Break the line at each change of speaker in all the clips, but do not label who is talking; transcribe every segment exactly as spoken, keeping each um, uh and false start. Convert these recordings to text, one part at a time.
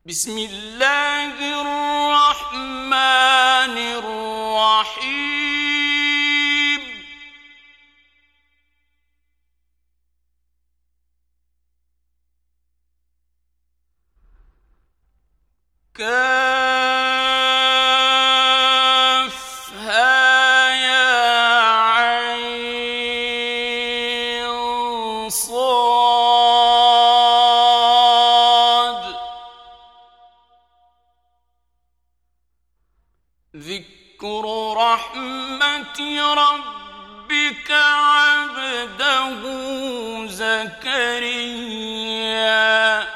بسم الله الرحمن الرحيم. كافها يا عين صاد ذكر رحمة ربك عبده زكريا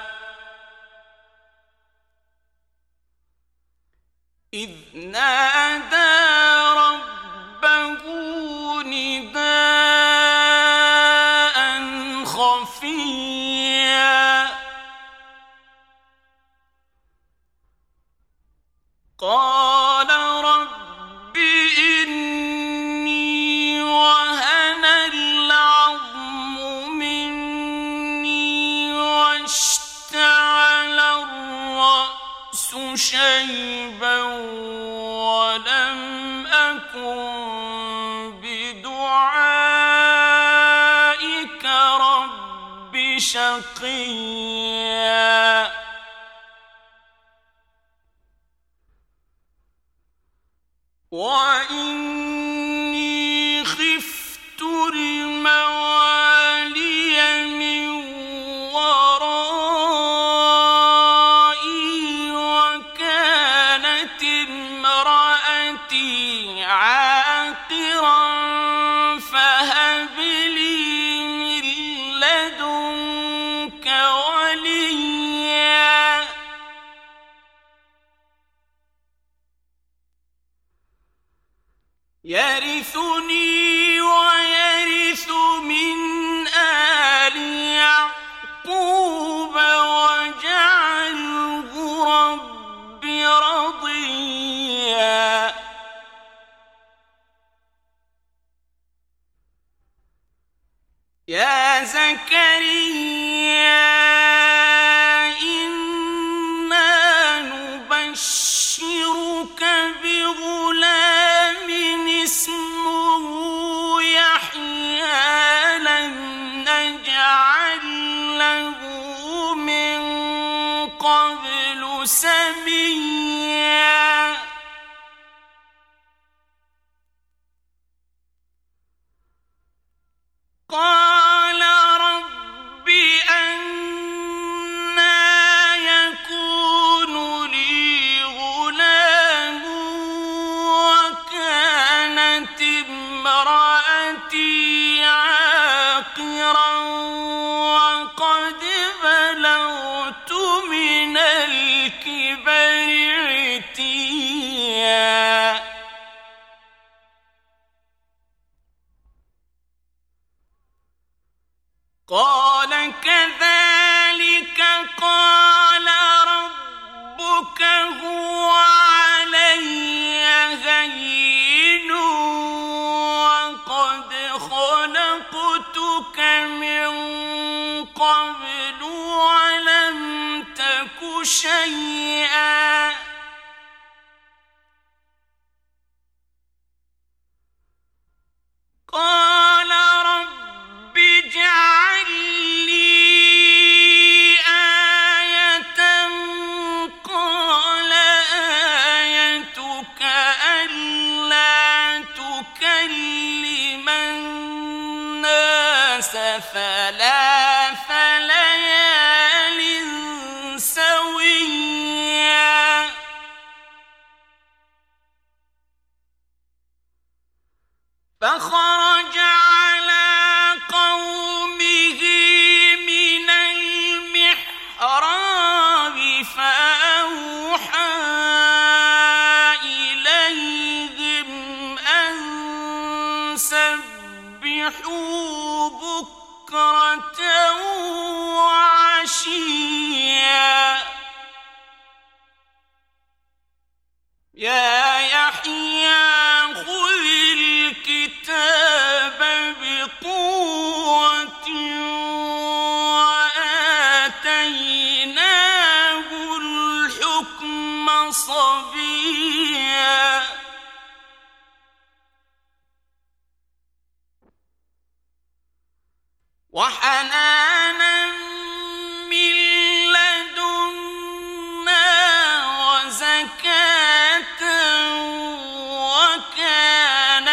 إذ نادى ربه نداء خفيا قال رب إني وهن العظم مني واشتعل الرأس شيبا ولم أكن بدعائك رب شقيا وإني خفت الموالي من ورائي وكانت امرأتي عاقرا فهب لي من لدنك وليا يرثني ويرث من آل يعقوب واجعله رب رضيا يا زكريا إنا نبشرك بغلام اسمه يحيى لم نجعل له من قبل سميا قال رب أنى يكون لي غلام وكانت امرأتي عاقرا وقد بلغت من الكبر عتيا قال كذلك قال ربك هو علي هين وقد خلقتك من قبل ولم تك شيئا قال رب اجعل لي آية قال آيتك ألا تكلم الناس ثلاث ليال سويا فخرج على قومه من المحراب فأوحى إليهم أن سبحوا بكرة وعشيا يا يحيى خذ الكتاب بقوة وآتيناه صبيا وحنانا من لدنا وزكاة وكان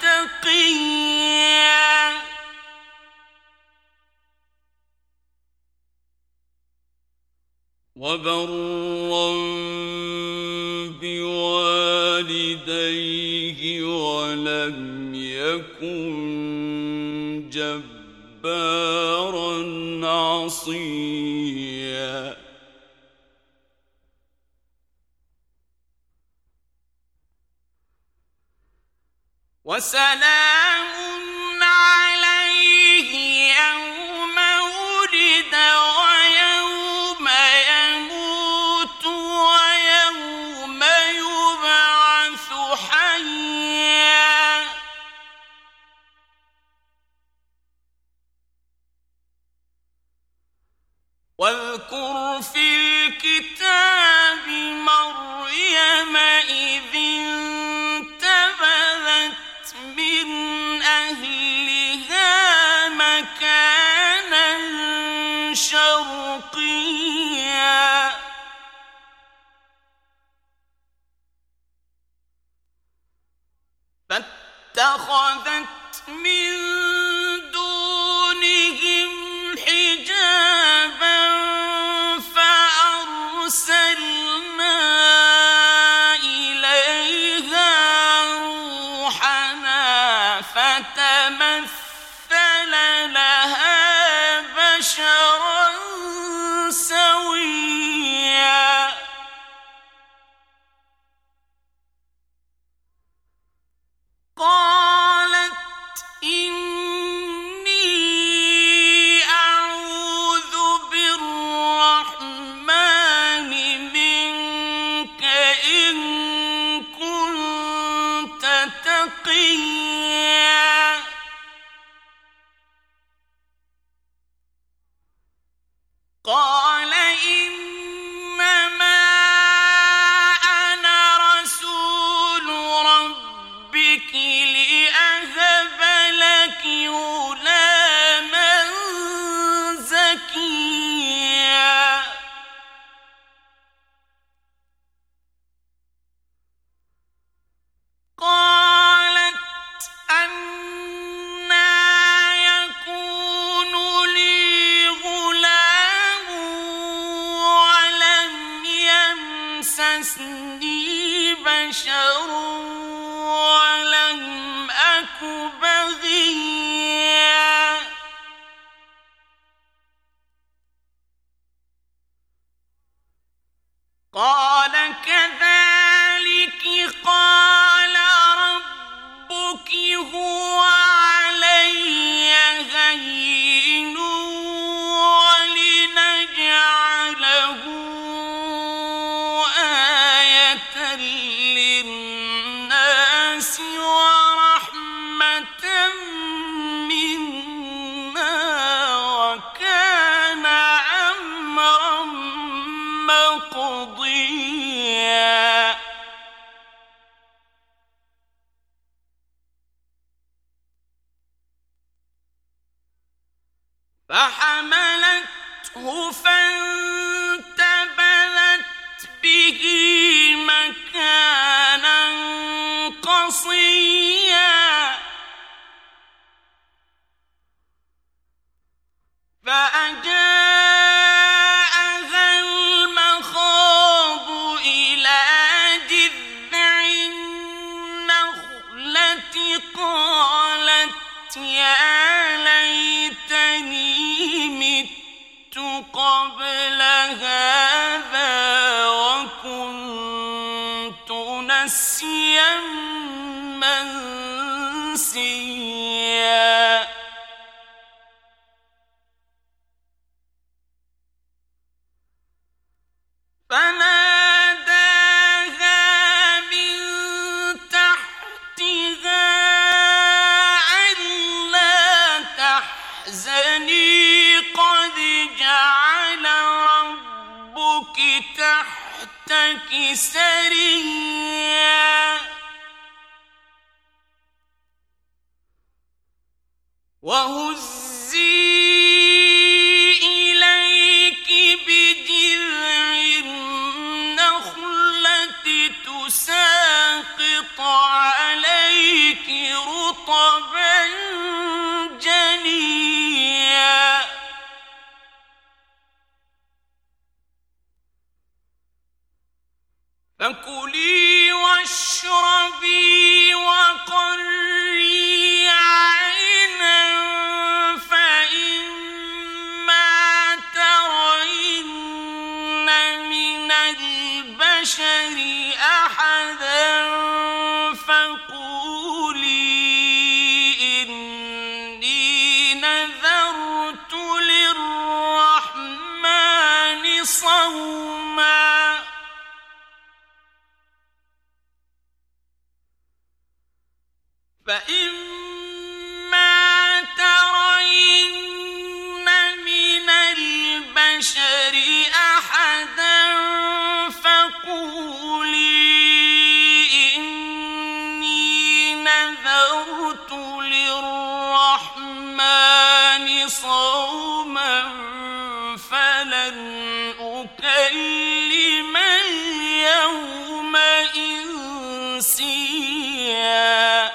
تقيا وبرا بوالديه ولم يكن جبارا عصيا وسلام عليه يوم ولد ويوم يموت ويوم يبعث حيا واذكر في الكتاب مريم إذ انتبذت من أهلها مكانا شرقيا فاتخذت من دونهم حجابا فأرسلنا إليها روحنا فتمثل لها بشرا سويا قالت إني أعوذ بالرحمن منك إن كنت تقيا قال إنما أنا رسول ربك لأهب لك غلاما زكيا قالت أنى يكون لي غلام ولم يمسسني بشر ولم أك بغيا قال كذلك قال ربك هو علي هين ولنجعله آية للناس ورحمة منا وكان أمرا مقضيا فحملته فانتبذت به مكانا قصيا فأجاءها المخاض إلى جذع النخلة قالت يا ليتني مت قبل هذا وكنت نسيا منسيا فناداها من تحتها ألا تحزني قد جعل ربك تحتك تحتك سريا وهزي إليك بجذع النخلة تساقط عليك رطبا جنيا فكلي واشربي وقري عينا فإما ترين من البشر أحدا فقولي إني نذرت للرحمن صوما فإما ترين من البشر أحدا فقولي إني نذرت للرحمن صوما فلن أكلم اليوم إنسيا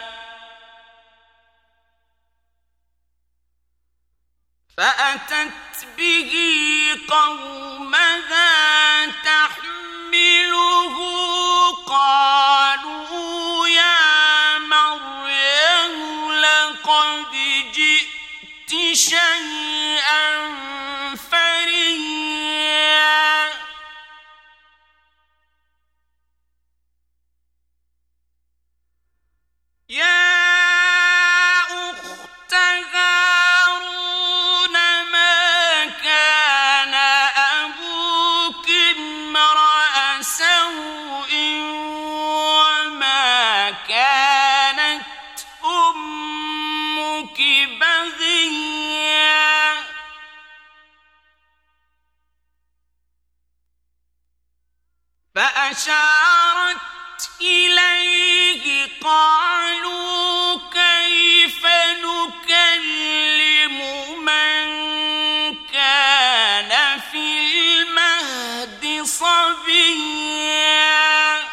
فأتت به قومها تحمله قالوا يا مريم لقد جئت شيئا فريا يا أخت هارون ما كان أبوك امرأ سوء وما كانت أمك بغيا فأشارت إليه قالوا كيف نكلم من كان في المهد صبيا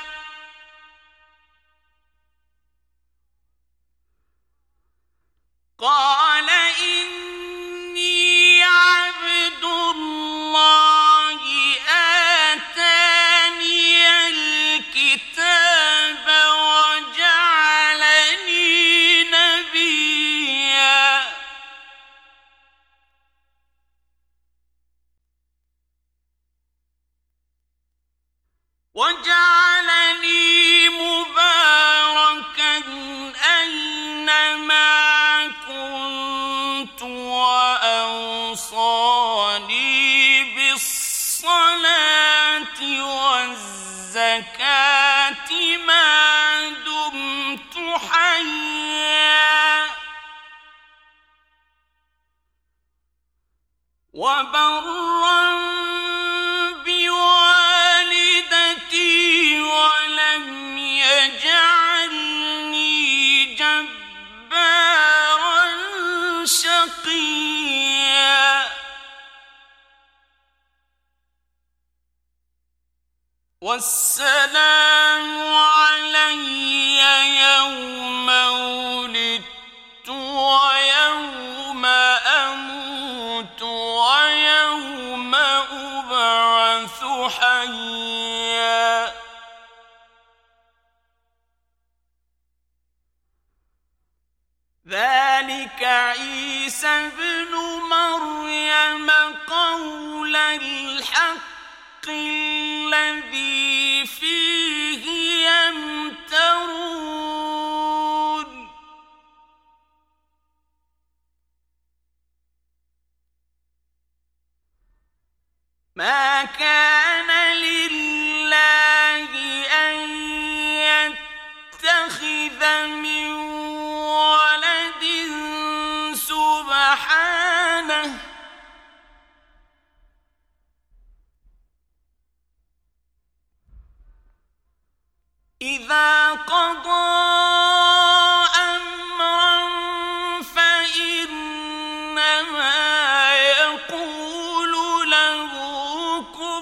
قال إني عبد الله آتاني الكتاب وجعلني نبيا وجعلني مباركا أينما كنت وأوصاني بالصلاة والزكاة ما دمت حيا وبرا بوالدتي ولم يجعلني جبارا شقيا والسلام علي يوم ولدت ويوم أموت ويوم أبعث حيا ذلك عيسى ابن مريم قول الحق الذي فيه يمترون ما كان لله أن يتخذ من ولد سبحانه إذا قضى أمرا فإنما يقول له كن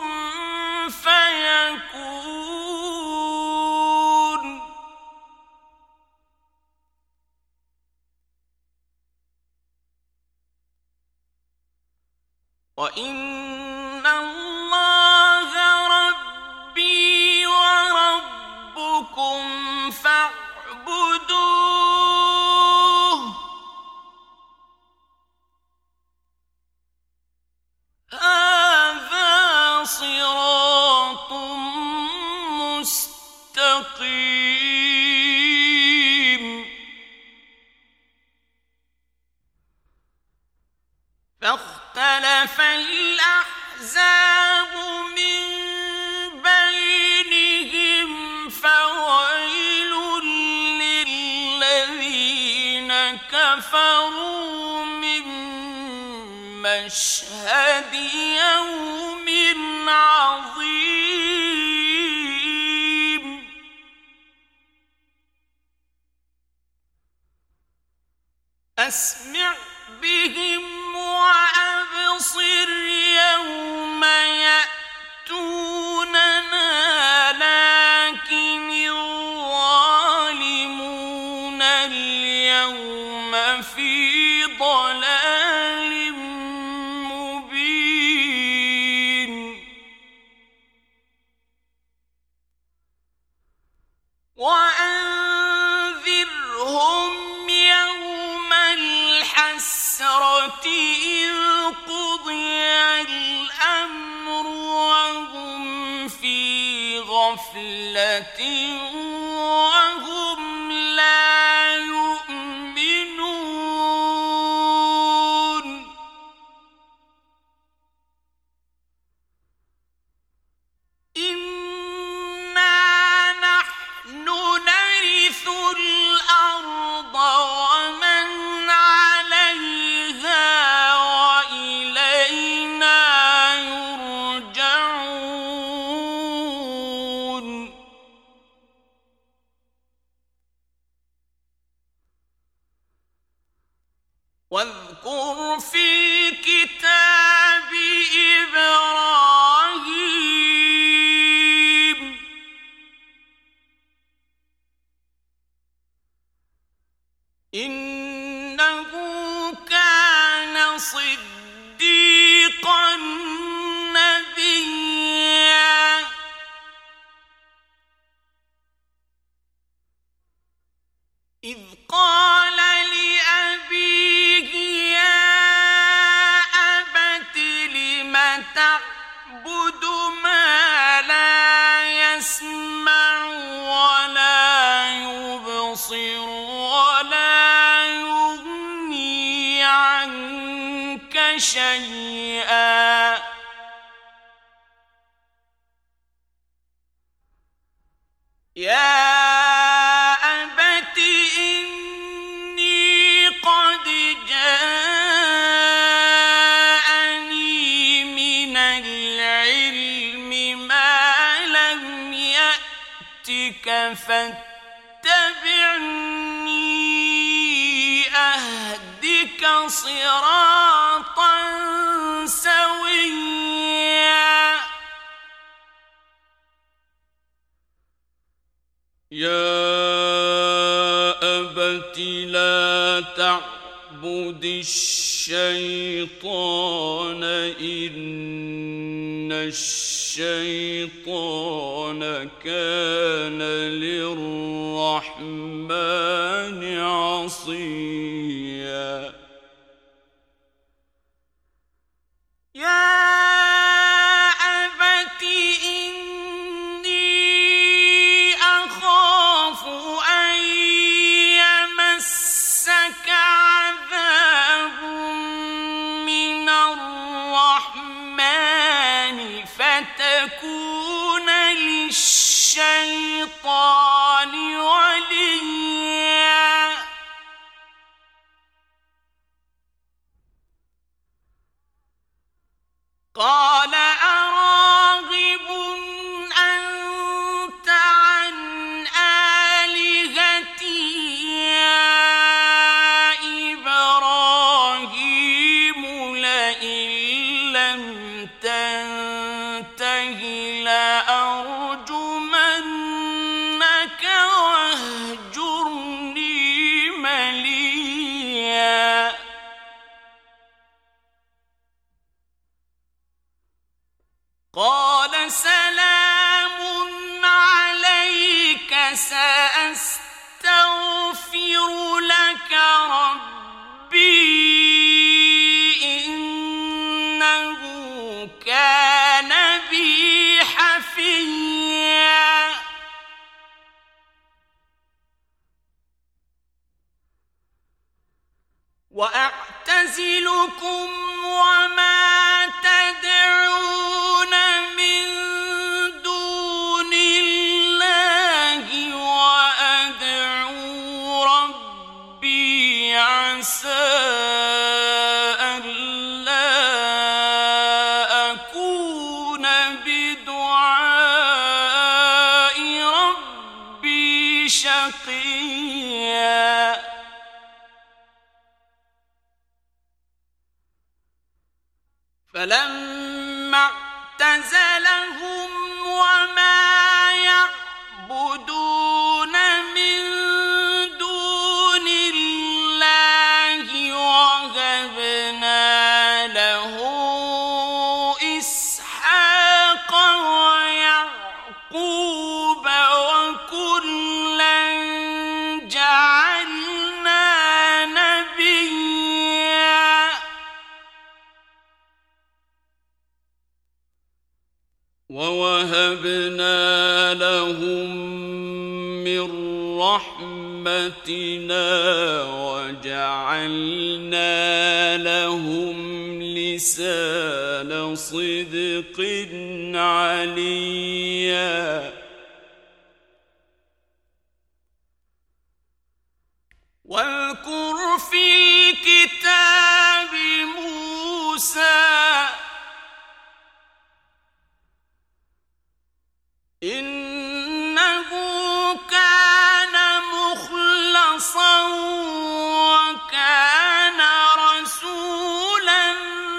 فيكون. وإن الله ربي وربكم فاعبدوه هذا صراط مستقيم. فاختلف الأحزاب من بينهم فويل للذين كفروا من مشهد يوم عظيم. أسمع بهم وأبصر يوم يأتوننا لكن الظالمون اليوم في ضلال مبين. وأنذرهم يوم الحسرة إذ قضي الأمر وهم في غفلة وهم لا يؤمنون. إنا نحن نرث الأرض ومن عليها وإلينا يرجعون. واذكر في الكتاب إبراهيم إنه كان صديقا نبيا. إذ قال لأبيه يا أبت لم تعبد ما لا يسمع ولا يبصر ولا يغني عنك شيئا. يا أبت إني قد جاءني من العلم ما لم يأتك فاتبعني أهدك صراطا سويا. يا أبت لا تعبد الشيطان إن الشيطان كان للرحمن عصيا. يا أبت إني أخاف أن يمسك عذاب من الرحمن فتكون للشيطان وليا. قال أراغب أنت عن وأعتزلكم وما تدعون من دون الله وأدعو ربي عسى ألا أكون بدعاء ربي شقيا فلما اعتزلهم وما يعبدون من دون الله وهبنا له إسحاق ويعقوب وكلا جعلنا نبيا ووهبنا لهم من رحمتنا وجعلنا لهم لسان صدق عليا واذكر في الكتاب موسى إنه كان مخلصا وكان رسولا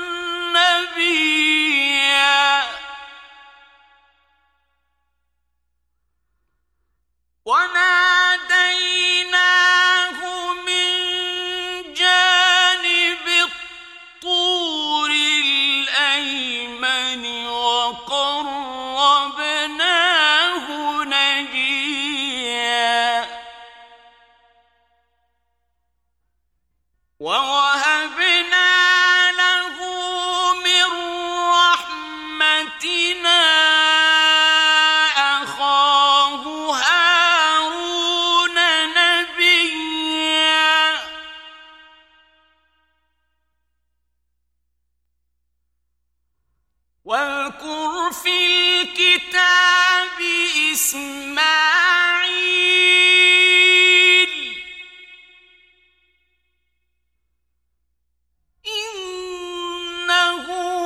نبيا وناديناه من جانب الطور الأيمن وقربناه نجيا ووهبنا له من رحمتنا أخاه هارون نبيا واذكر في الكتاب إسماعيل إنه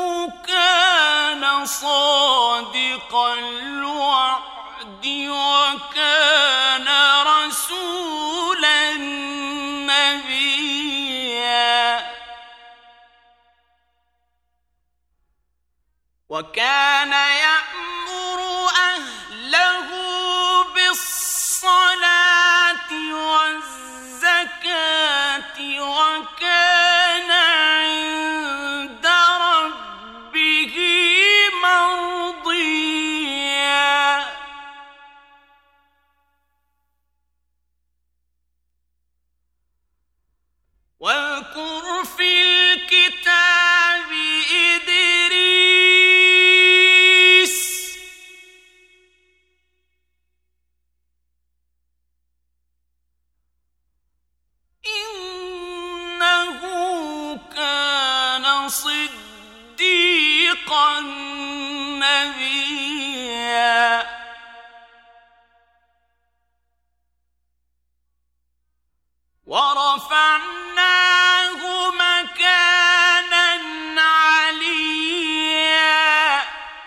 كان صادق الوعد وكان رسولا نبيا وكان يأمر أهله بالصلاة والزكاة وكان عند ربه مرضيا واذكر في الكتاب إدريس إنه كان صديقا نبيا ورفعناه مكانا عليا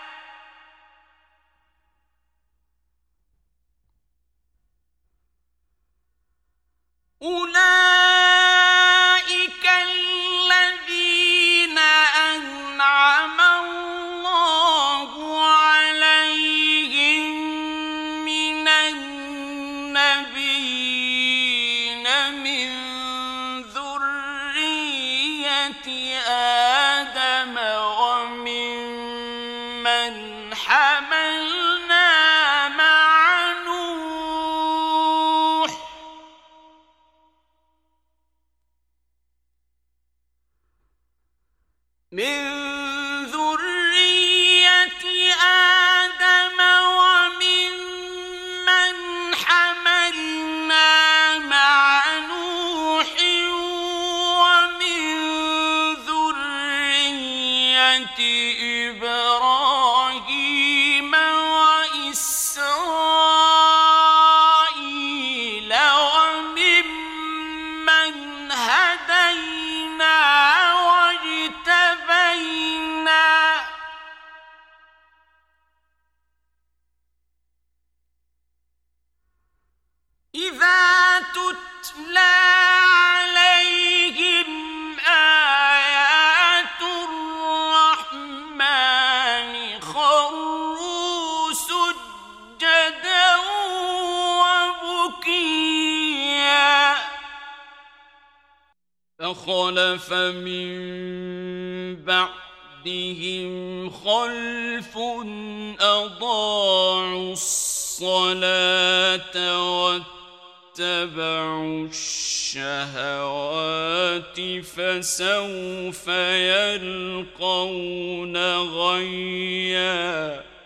أولئك الذين أنعم الله عليهم من النبيين من ذرية آدم وممن حملنا مع نوح إذا تتلى عليهم آيات الرحمن خروا سجدا وبكيا فخلف من بعدهم خلف أضاعوا الصلاة واتبعوا الشهوات فسوف يلقون غيا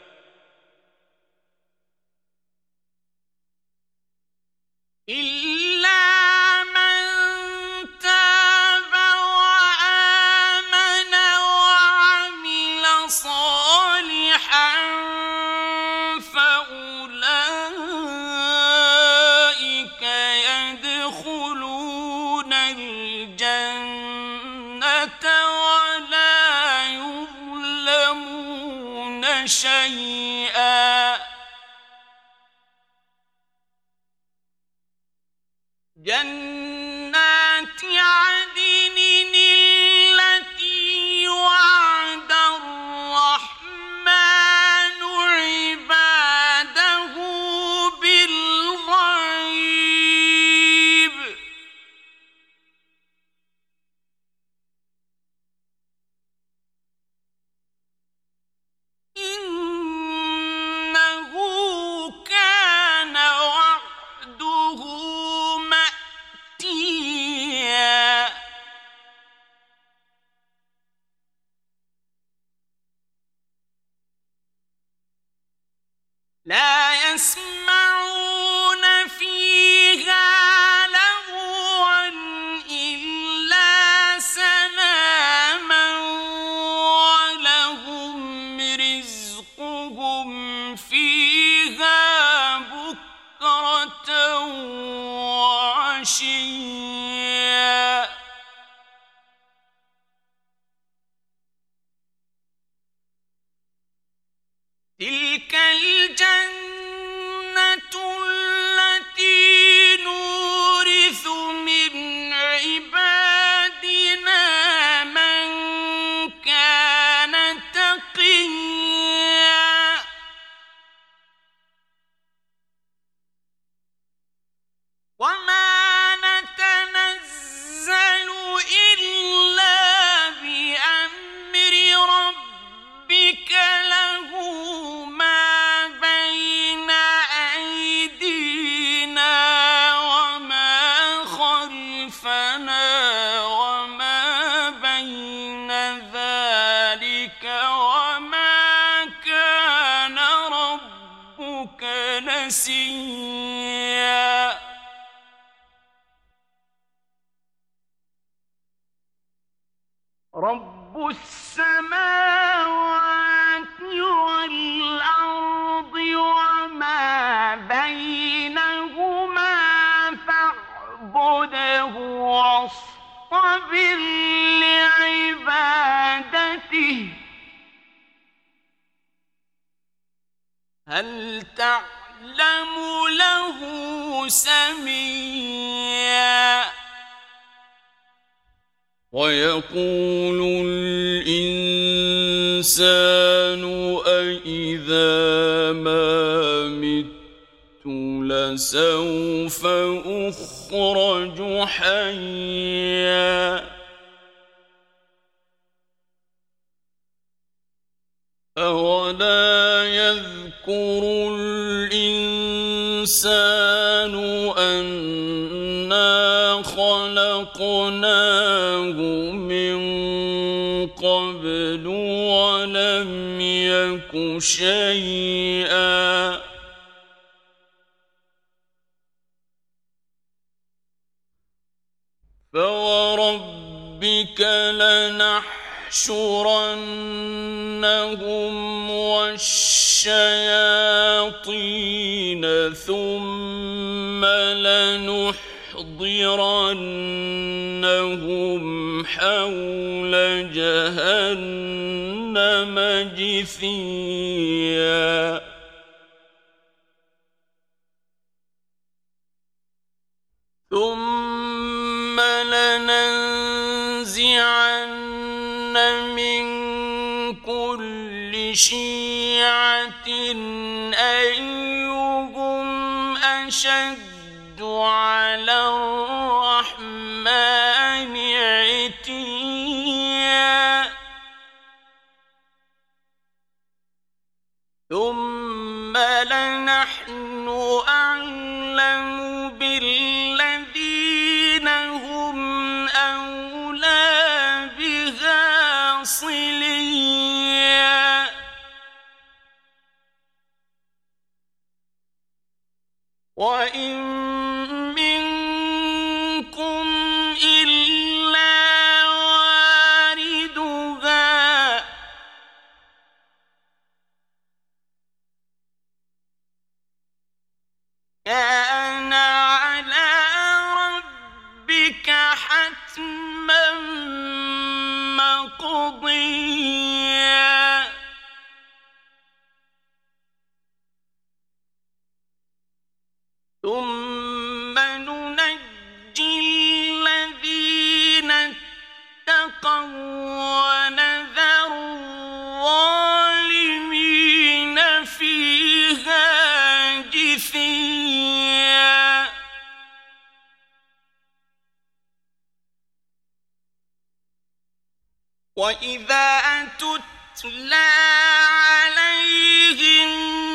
إلا من تاب وآمن وعمل صالحا فأولئك يدخلون الجنة ولا يظلمون شيئا جنات عدن التي وعد الرحمن عباده بالغيب إنه كان وعده مأتيا لا يسمعون فيها لغوا إلا سلاما ولهم رزقهم فيها بكرة وعشيا تلك الجنة التي نورث من عبادنا من كان تقيا وما نتنزل إلا بأمر ربك له ما بين أيدينا وما خلفنا وما بين ذلك وما كان ربك نسيا رب السماوات والأرض وما بينهما فاعبده واصطبر لعبادته هل تعلم له سميا ويقول الإنسان أإذا ما مت لسوف أخرج حيا أولا يذكر الإنسان أنا خلقناه من قبل ولم يك شيئا فوربك لنحشرنهم والشياطين ثم لنحضرنهم حول جهنم جثيا لننزعن من كل شيعة أيهم أشد على الرحمن عتيا ثم لنحن أعلم بالذين هم أولى بها صليا وإن منكم إلا واردها كان على ربك حتما مقضيا ثم ننجي الذين اتقوا ونذر الظالمين فيها جثيا وإذا تتلى عليهم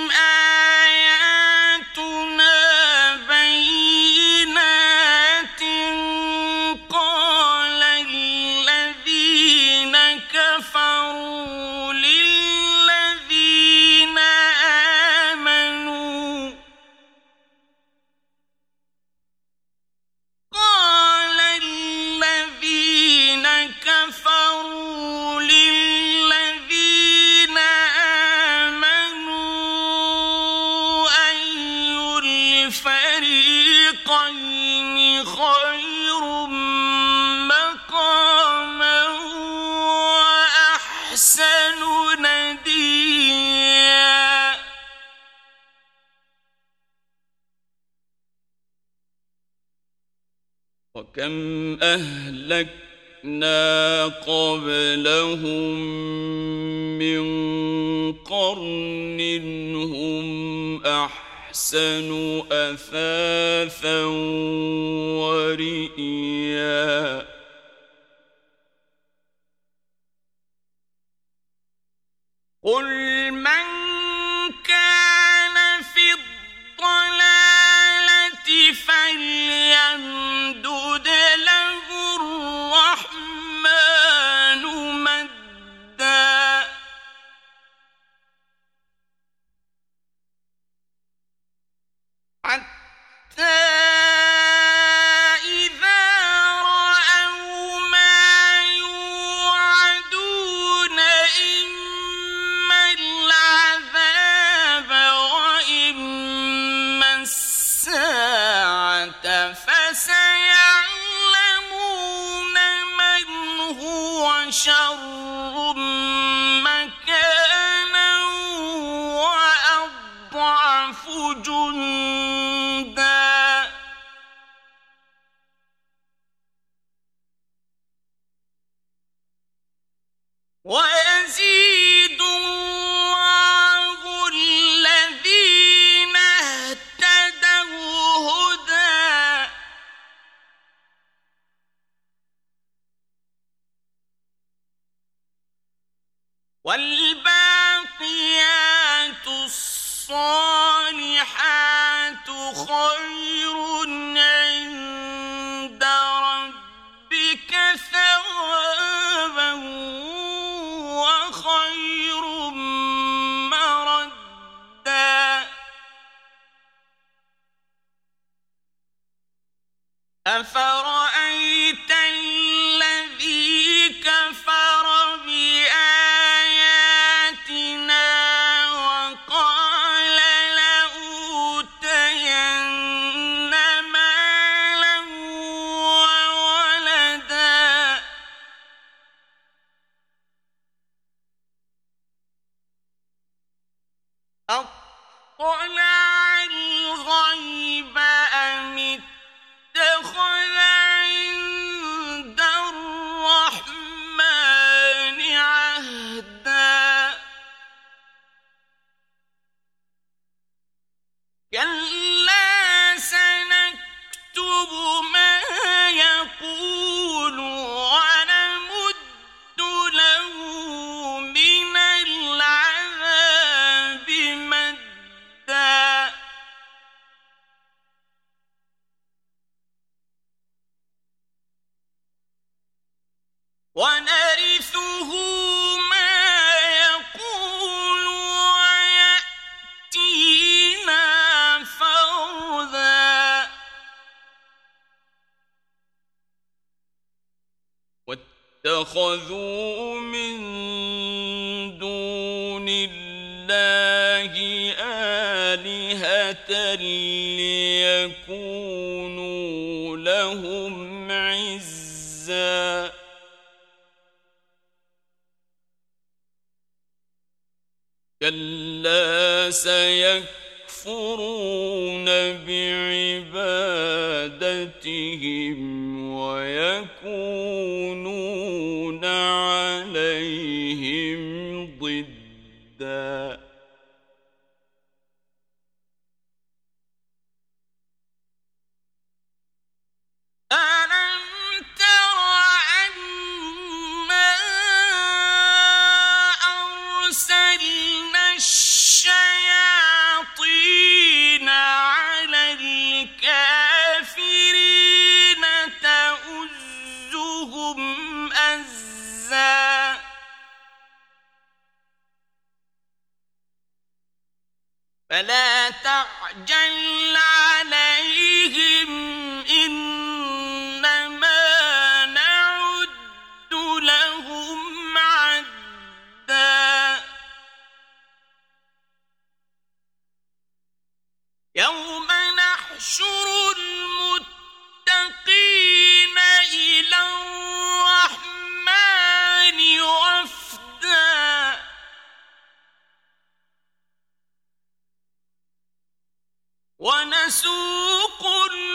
آياتنا بينات قال الذين كفروا للذين آمنوا قال الذين كفروا للذين آمنوا أي الفريقين خير مقاما وأحسن نديا وكم أهلكنا قبلهم من قرن هم أحسن أثاثا ورئيا قل من كان في الضلالة فليمدد له الرحمن مدا حتى إذا رأوا ما يوعدون إما العذاب وإما الساعة فسيعلمون من هو شر مكانا وأضعف جندا ويزيد الله الذين اهتدوا هدى والباقيات الصالحات خير عند ربك ثوابا وخير مردا أفرأيت الذي كفر بآياتنا وقال لأوتين مالا وولدا أطلع الغيب أم اتخذ عند اتخذوا من دون الله آلهة ليكونوا لهم عزا كلا سيكفرون بعبادتهم ويكونون عليهم ضدا ألم تر أنا أرسلنا الشياطين على الكافرين تؤزهم أزا فلا تعجل عليهم إنما نعد لهم عدا يوم نحشر المتقين إلى الرحمن وفدا ونسوق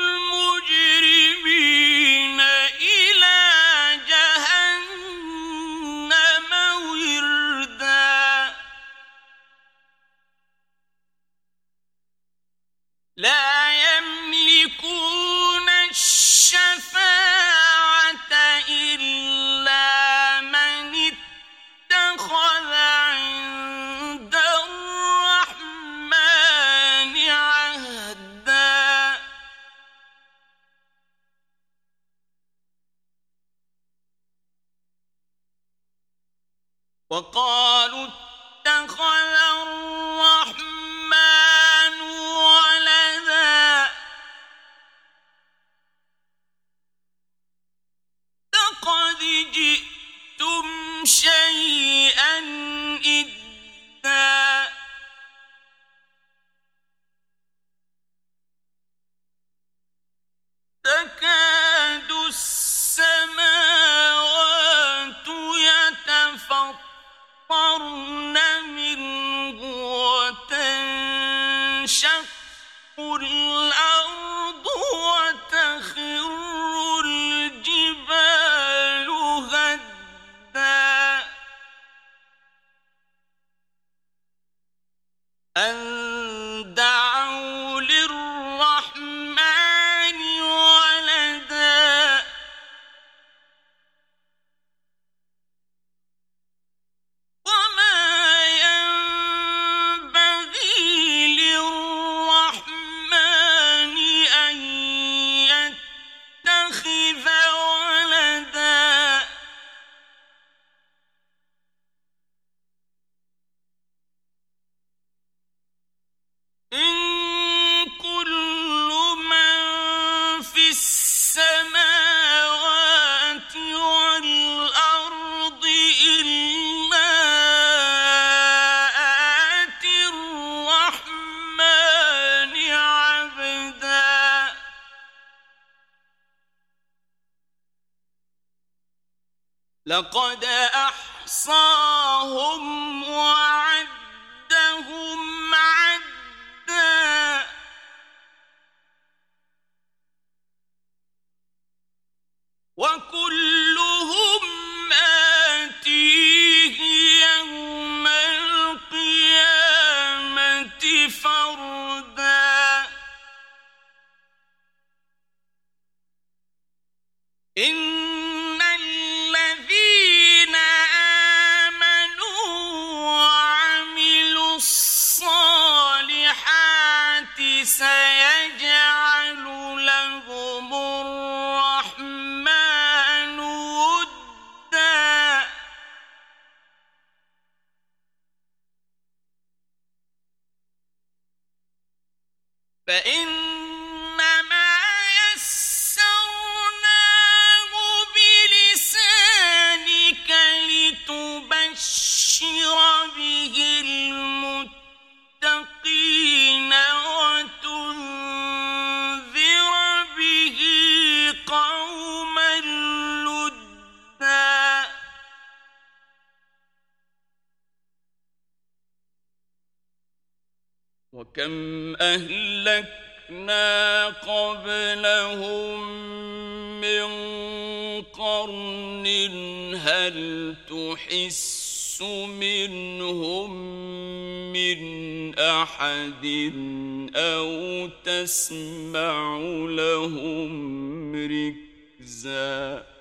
المجرمين إلى جهنم وردا لا يملكون الشفاعة إلا من اتخذ عند الرحمن عهدا وقالوا اتخذ الرحمن ولدا لقد جئتم شيئا إدا تكاد السماوات يتفطرن منه وتنشق الأرض وتخر الجبال هدا أن دعوا للرحمن ولدا وما ينبغي للرحمن أن يتخذ ولدا إن كل من في السماوات والأرض إلا آتي الرحمن عبدا لقد أحصاهم وعدهم عدا وكلهم آتيه يوم القيامة فردا إن الذين آمنوا وعملوا الصالحات سيجعل لهم الرحمن ودا فإنما يسرناه بلسانك وكم أهلكنا قبلهم من قرن هل تحس منهم من أحد أو تسمع لهم ركزا